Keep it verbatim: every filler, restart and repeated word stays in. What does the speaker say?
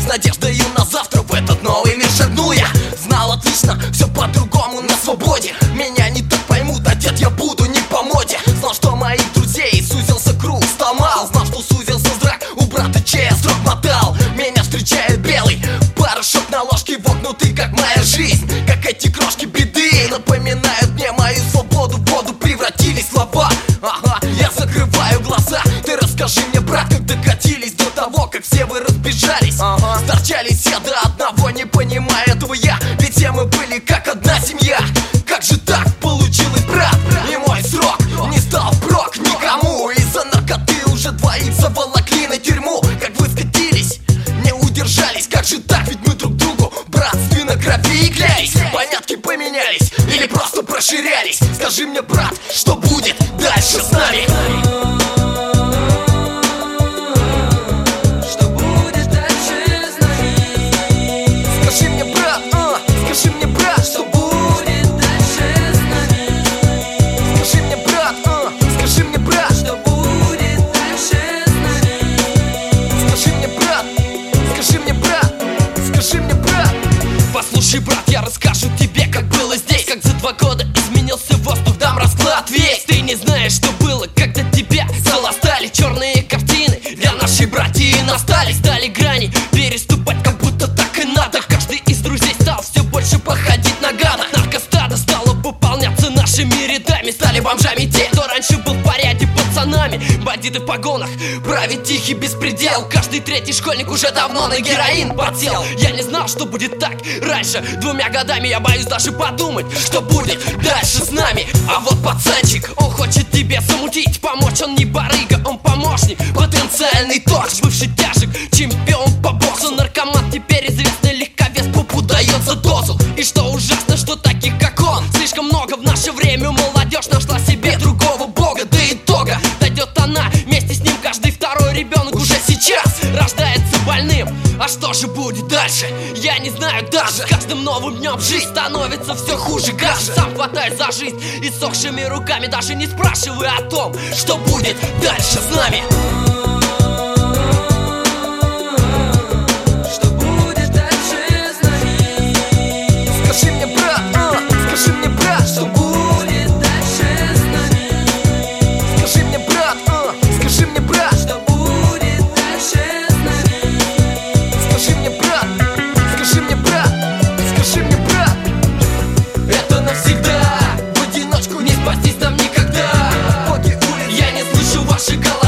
надеждою на завтра в этот новый мир шагнул я. Знал отлично, все по-другому на свободе. Меня не так поймут, одет я буду не по моде. Знал, что моих друзей сузился круг, стал мал. Знал, что сузился зрак, у брата чей я срок мотал. Меня встречает белый порошок на ложке, вогнутый, как моя жизнь. Как эти крошки беды напоминают мне мою свободу. В воду превратились слова. Ага, я закрываю глаза. Ты расскажи мне, брат, как докатились до того, как все вы разбежались. Ага. Сторчались все до одного, не понимая этого я. Ведь все мы были как одна семья. Как же так получилось, брат? И мой срок не стал впрок никому. Из-за наркоты уже двоих заволокли на тюрьму. Как вы скатились, не удержались. Как же так, ведь мы друг другу братственно крови и клялись. Понятки поменялись или просто проширялись. Скажи мне, брат, что будет дальше с нами? Послушай, брат, я расскажу тебе, как было здесь. Как за два года изменился воздух, дам расклад весь. Ты не знаешь, что было, когда тебя заластали черные картины. Для нашей братьи настали, стали грани переступать, как будто так и надо. Каждый из друзей стал все больше походить на гада. Наркостадо стало пополняться нашими рядами. Стали бомжами те, кто раньше был в порядке пацанами. Бандиты в погонах, правит тихий беспредел. Каждый третий школьник уже давно на героин подсел. Я не знал, что будет так раньше. Двумя годами я боюсь даже подумать, что будет дальше с нами. А вот пацанчик, он хочет тебе замутить, помочь. Он не барыга, он помощник, потенциальный торч. Бывший тяжек, чемпион по боксу. Наркоман, теперь известный легковес, пупу дается дозу. И что ужасно, что таких как он слишком много в наше время. Молодежь нашла себе другого бога. До итога дойдет она, вместе с ним каждый второй ребенок уже сейчас рождается больным. А что же будет дальше? Я не знаю даже. С каждым новым днем жизнь становится все хуже, гаже. Сам хватаюсь за жизнь иссохшими руками, даже не спрашивая о том, что будет дальше с нами. Навсегда в одиночку не спастись нам никогда. Боги улиц, я не слышу ваши голоса.